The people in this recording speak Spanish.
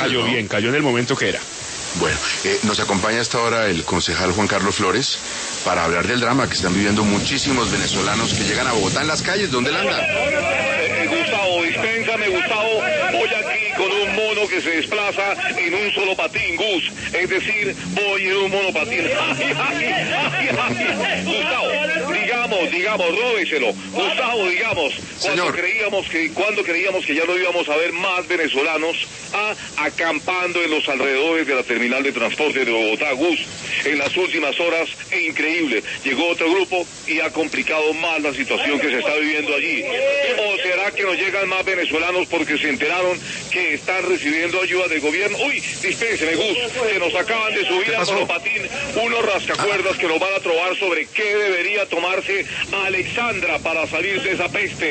cayó ¿no? bien, cayó en el momento que era. Bueno, nos acompaña hasta ahora el concejal Juan Carlos Flores para hablar del drama que están viviendo muchísimos venezolanos que llegan a Bogotá en las calles. ¿Dónde la andan? Gustavo, dispénsame, Gustavo. Voy aquí con un mono que se desplaza en un solo patín, Gus. Es decir, voy en un monopatín. Gustavo, digamos, róbeselo. Gustavo, digamos, cuando creíamos que ya no íbamos a ver más venezolanos acampando en los alrededores de la terminal de transporte de Bogotá, Gus. En las últimas horas, increíble, llegó otro grupo y ha complicado más la situación que se está viviendo allí. ¿O será que nos llegan más venezolanos porque se enteraron que están recibiendo ayuda del gobierno? Uy, dispénseme, Gus, que nos acaban de subir al monopatín unos rascacuerdas que nos van a trobar sobre qué debería tomarse Alexandra para salir de esa peste.